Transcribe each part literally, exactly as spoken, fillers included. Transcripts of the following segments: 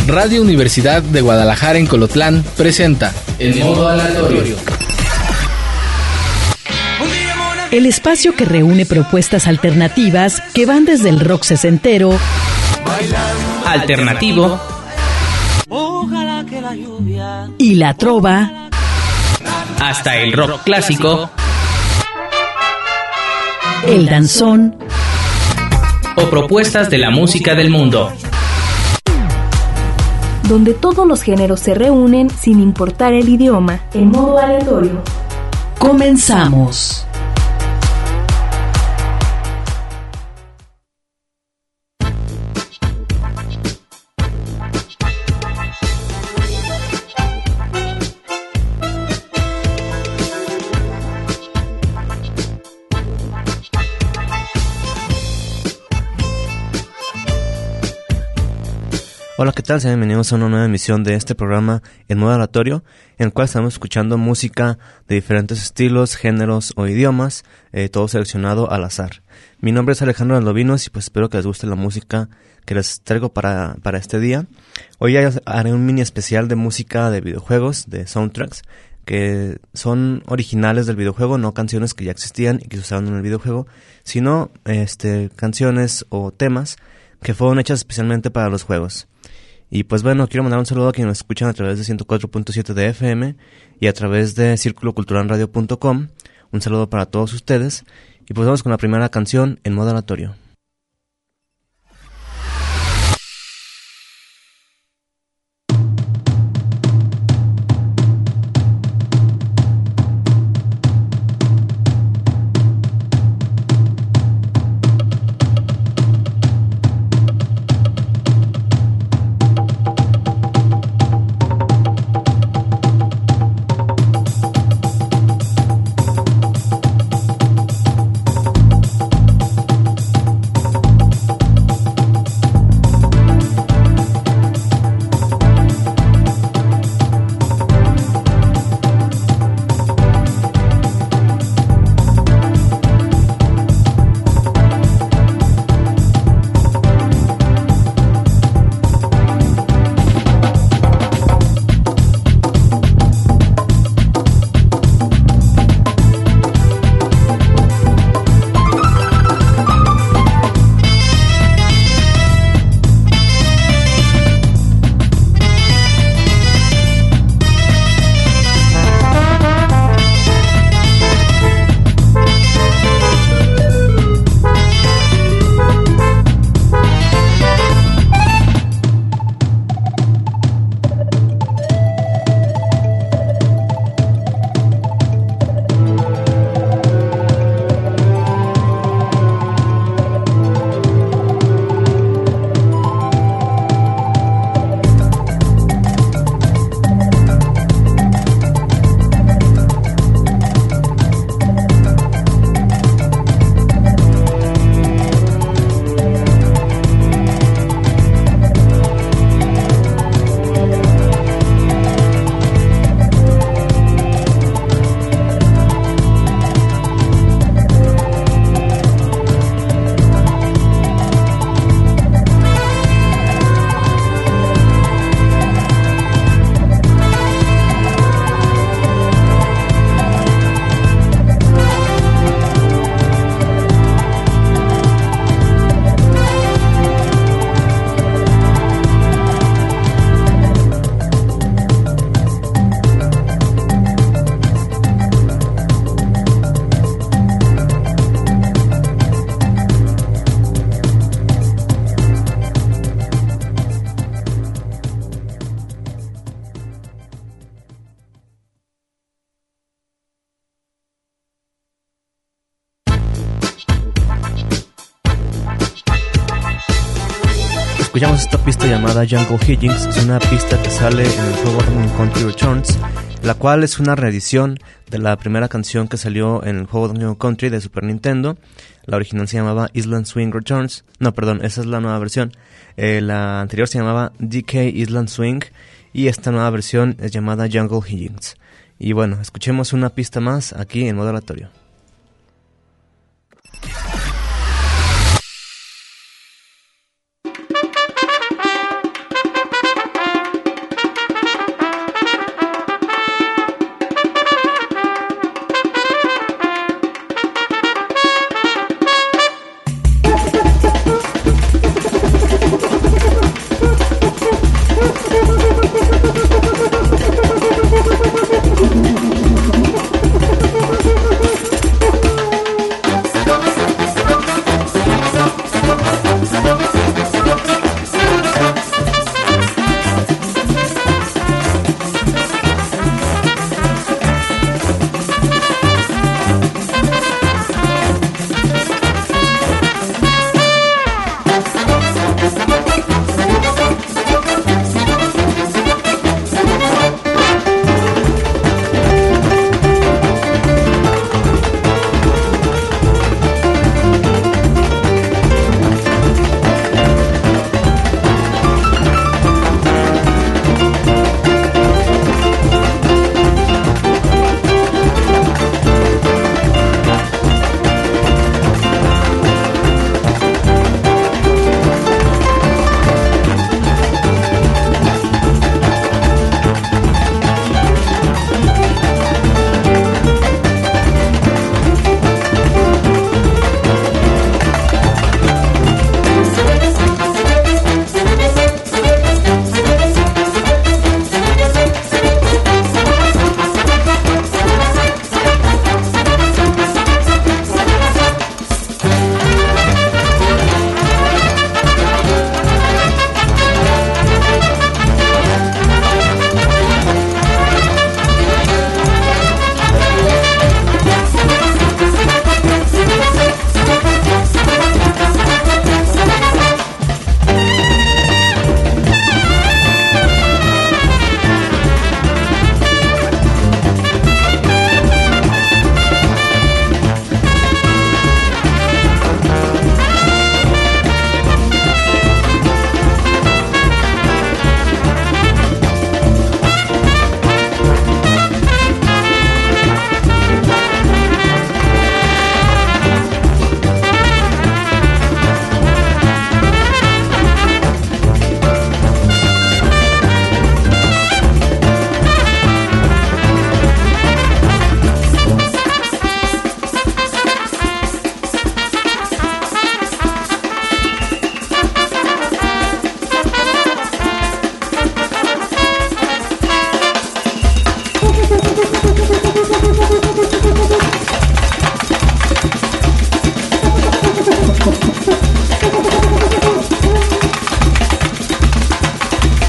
Radio Universidad de Guadalajara en Colotlán presenta El Modo Aleatorio. El espacio que reúne propuestas alternativas que van desde el rock sesentero, alternativo y la trova, hasta el rock clásico, el danzón o propuestas de la música del mundo, donde todos los géneros se reúnen sin importar el idioma. El Modo Aleatorio. Comenzamos. Hola, ¿qué tal? Sean bienvenidos a una nueva emisión de este programa en modo aleatorio, en el cual estamos escuchando música de diferentes estilos, géneros o idiomas, eh, todo seleccionado al azar. Mi nombre es Alejandro Aldovinos y pues espero que les guste la música que les traigo para, para este día. Hoy haré un mini especial de música de videojuegos, de soundtracks, que son originales del videojuego, no canciones que ya existían y que se usaron en el videojuego, sino este, canciones o temas que fueron hechas especialmente para los juegos. Y pues bueno, quiero mandar un saludo a quienes nos escuchan a través de ciento cuatro punto siete de F M y a través de círculo cultural radio punto com. Un saludo para todos ustedes. Y pues vamos con la primera canción en modo aleatorio. Escuchamos esta pista llamada Jungle Higgins. Es una pista que sale en el juego Donkey Country Returns, la cual es una reedición de la primera canción que salió en el juego Donkey Country de Super Nintendo. La original se llamaba Island Swing Returns. No, perdón, esa es la nueva versión. Eh, la anterior se llamaba D K Island Swing y esta nueva versión es llamada Jungle Higgins. Y bueno, escuchemos una pista más aquí en modo aleatorio.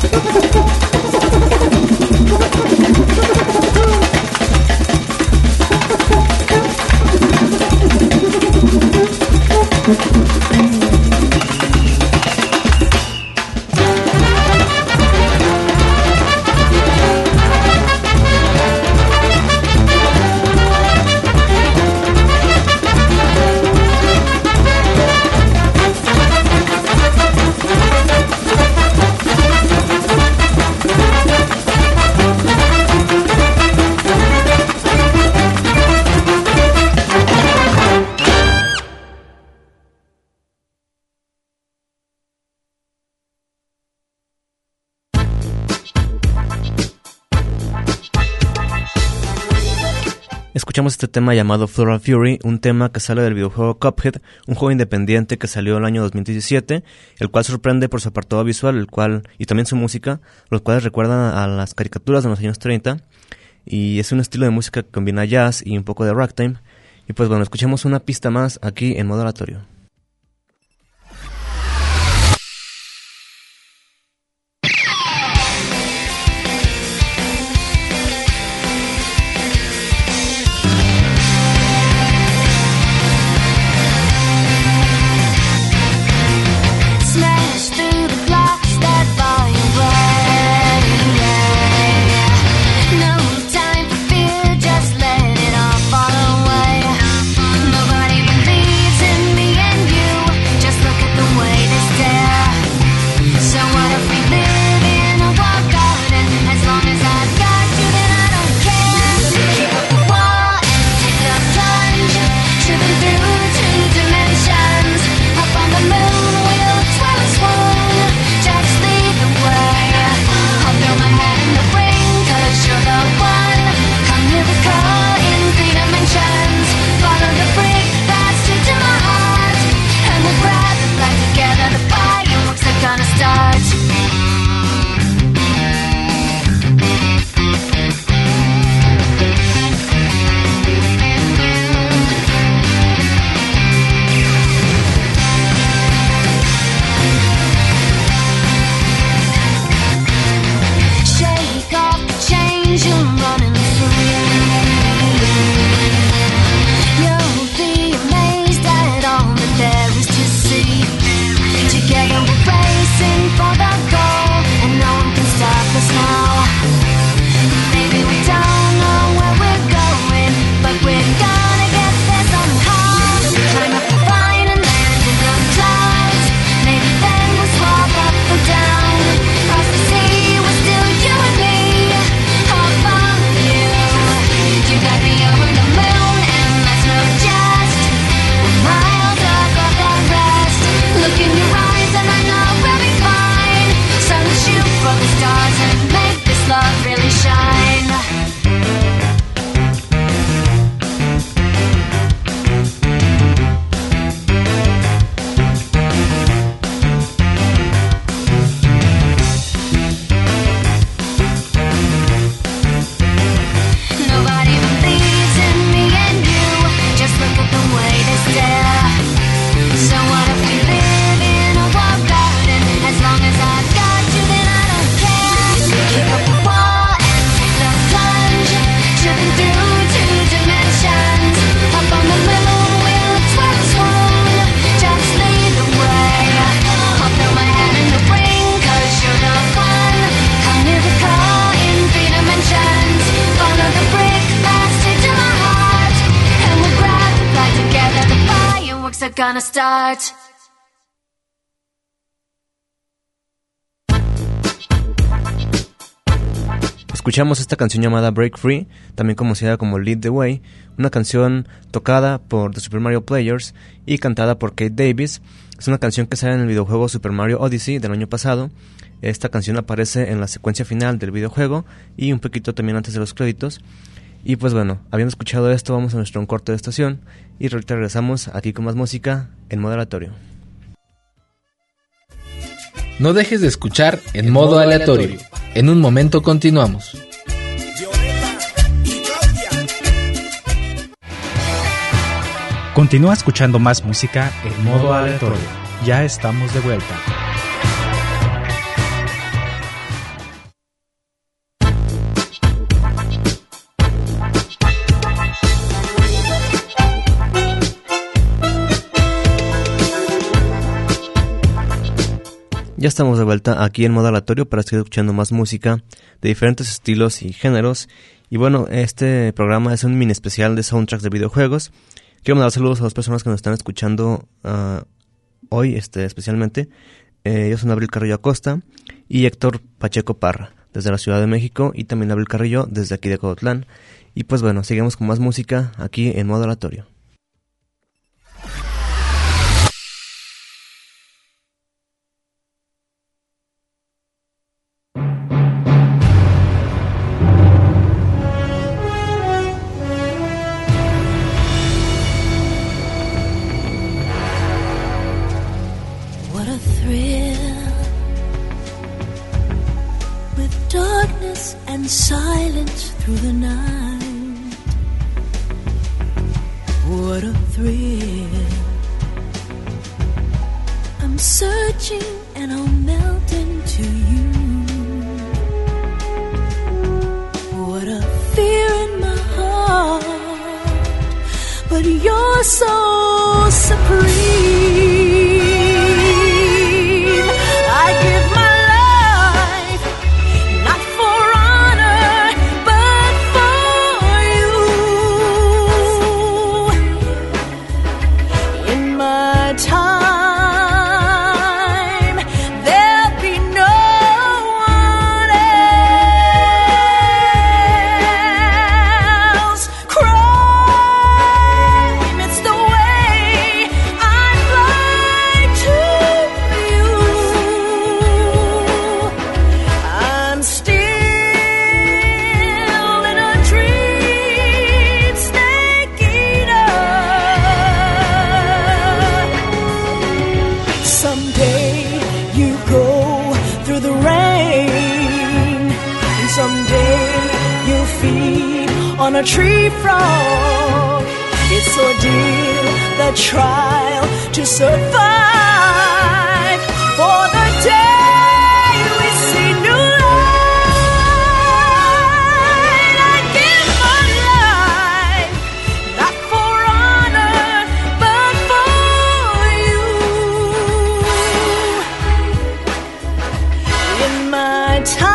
Escuchamos este tema llamado Floral Fury, un tema que sale del videojuego Cuphead, un juego independiente que salió el año dos mil diecisiete, el cual sorprende por su apartado visual, el cual y también su música, los cuales recuerdan a las caricaturas de los años treinta, y es un estilo de música que combina jazz y un poco de ragtime. Y pues bueno, escuchemos una pista más aquí en modo aleatorio. Gonna start. Escuchamos esta canción llamada Break Free, también conocida como Lead the Way, una canción tocada por The Super Mario Players y cantada por Kate Davis. Es una canción que sale en el videojuego Super Mario Odyssey del año pasado. Esta canción aparece en la secuencia final del videojuego y un poquito también antes de los créditos. Y pues bueno, habiendo escuchado esto, vamos a nuestro corte de estación y ahorita regresamos aquí con más música en modo aleatorio. No dejes de escuchar en modo aleatorio. En un momento continuamos. Continúa escuchando más música en modo aleatorio. Ya estamos de vuelta. estamos de vuelta aquí en modo aleatorio para seguir escuchando más música de diferentes estilos y géneros. Y bueno, este programa es un mini especial de soundtracks de videojuegos. Quiero mandar saludos a dos personas que nos están escuchando uh, hoy, este, especialmente. Eh, ellos son Abril Carrillo Acosta y Héctor Pacheco Parra, desde la Ciudad de México, y también Abril Carrillo desde aquí de Codotlán. Y pues bueno, seguimos con más música aquí en modo aleatorio. Silence through the night. What a thrill. I'm searching and I'll melt into you. What a fear in my heart, but you're so supreme. I give my on a tree frog. It's ordeal, the trial to survive. For the day we see new light, I give my life, not for honor, but for you. In my time,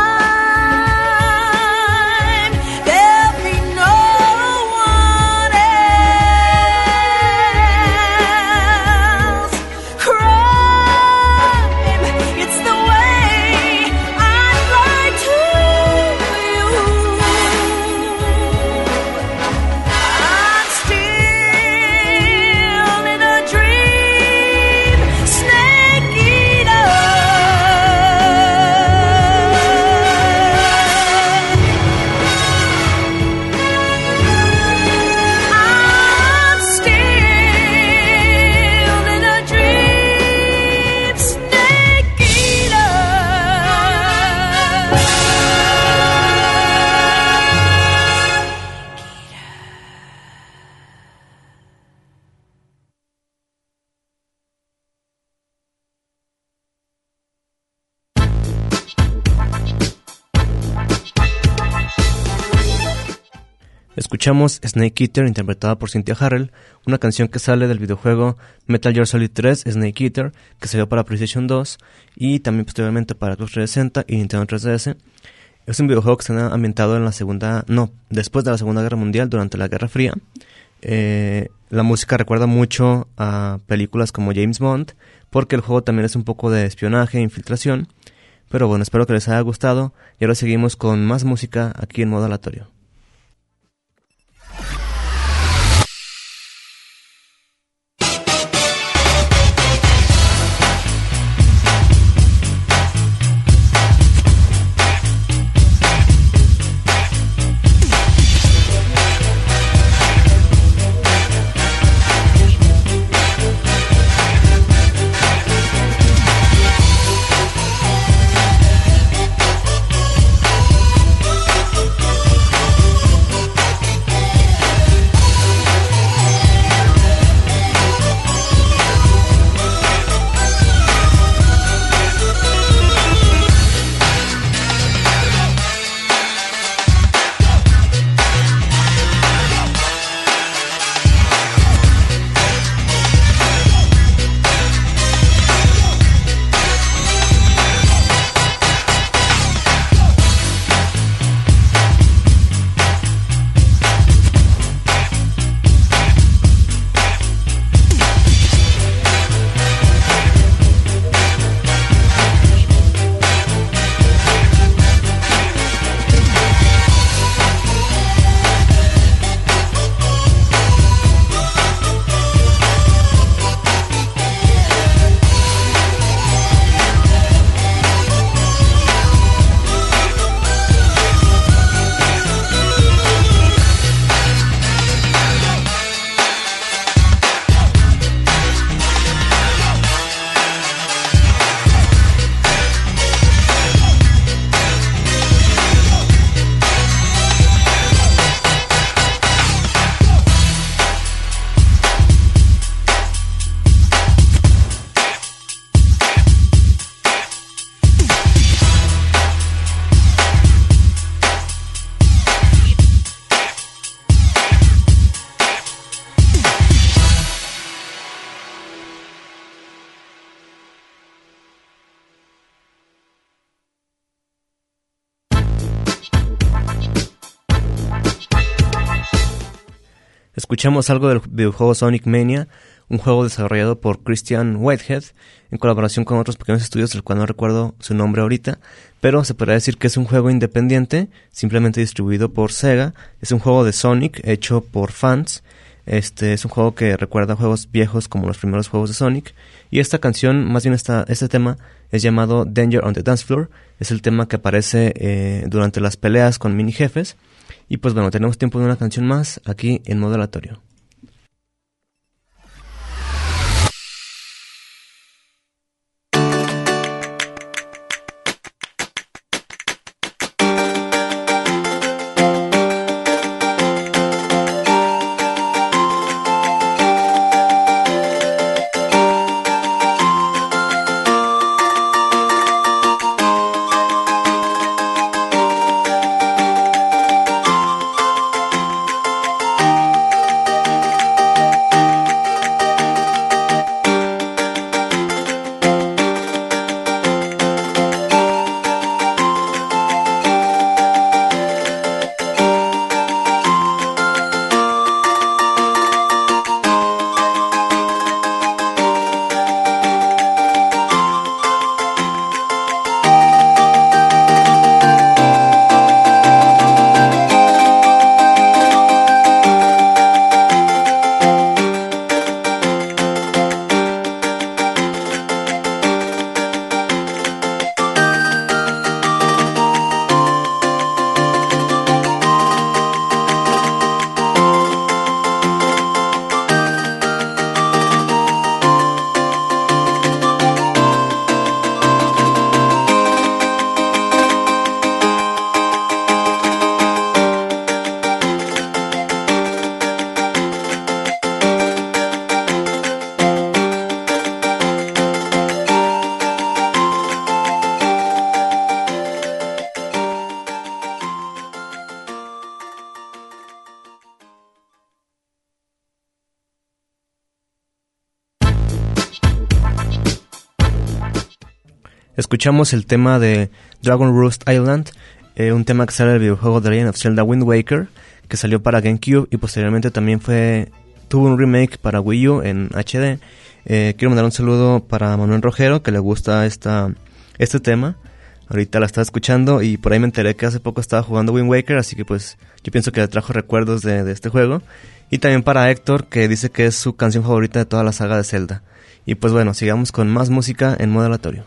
Escuchamos Snake Eater, interpretada por Cynthia Harrell, una canción que sale del videojuego Metal Gear Solid tres Snake Eater, que salió para PlayStation dos y también posteriormente para Xbox trescientos sesenta y Nintendo tres D S. Es un videojuego que está ambientado en la segunda, no, después de la Segunda Guerra Mundial, durante la Guerra Fría. Eh, la música recuerda mucho a películas como James Bond, porque el juego también es un poco de espionaje e infiltración. Pero bueno, espero que les haya gustado y ahora seguimos con más música aquí en modo aleatorio. Thank Escuchamos algo del videojuego Sonic Mania, un juego desarrollado por Christian Whitehead en colaboración con otros pequeños estudios del cual no recuerdo su nombre ahorita, pero se podría decir que es un juego independiente, simplemente distribuido por Sega. Es un juego de Sonic hecho por fans. Este es un juego que recuerda juegos viejos como los primeros juegos de Sonic. Y esta canción, más bien esta, este tema, es llamado Danger on the Dance Floor. Es el tema que aparece eh, durante las peleas con mini jefes. Y pues bueno, tenemos tiempo de una canción más aquí en modo aleatorio. Escuchamos el tema de Dragon Roost Island, eh, un tema que sale del videojuego The Legend of Zelda Wind Waker, que salió para GameCube y posteriormente también fue tuvo un remake para Wii U en H D. Eh, quiero mandar un saludo para Manuel Rojero, que le gusta esta este tema. Ahorita la estaba escuchando y por ahí me enteré que hace poco estaba jugando Wind Waker, así que pues yo pienso que le trajo recuerdos de, de este juego. Y también para Héctor, que dice que es su canción favorita de toda la saga de Zelda. Y pues bueno, sigamos con más música en modo aleatorio.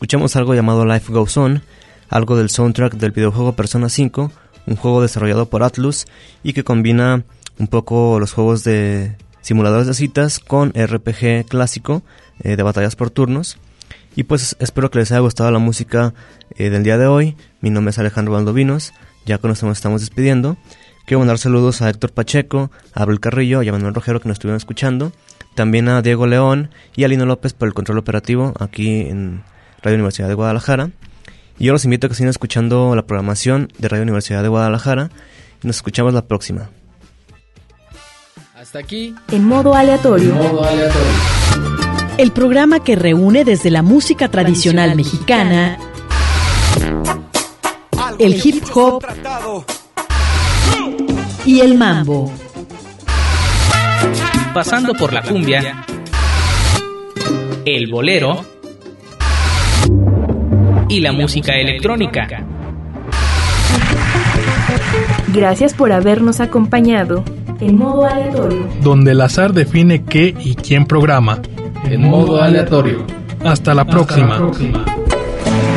escuchamos algo llamado Life Goes On, algo del soundtrack del videojuego Persona cinco, un juego desarrollado por Atlus y que combina un poco los juegos de simuladores de citas con R P G clásico eh, de batallas por turnos. Y pues espero que les haya gustado la música eh, del día de hoy. Mi nombre es Alejandro Valdovinos, ya con esto nos estamos despidiendo. Quiero mandar saludos a Héctor Pacheco, a Abel Carrillo y a Manuel Rojero que nos estuvieron escuchando. También a Diego León y a Lino López por el control operativo aquí en Radio Universidad de Guadalajara. Y yo los invito a que sigan escuchando la programación de Radio Universidad de Guadalajara. Y nos escuchamos la próxima. Hasta aquí. En modo aleatorio. En modo aleatorio. El programa que reúne desde la música tradicional mexicana, el hip hop y el mambo. Pasando por la cumbia, el bolero y la música electrónica. Gracias por habernos acompañado. En modo aleatorio. Donde el azar define qué y quién programa. En modo aleatorio. Hasta la próxima. Hasta la próxima.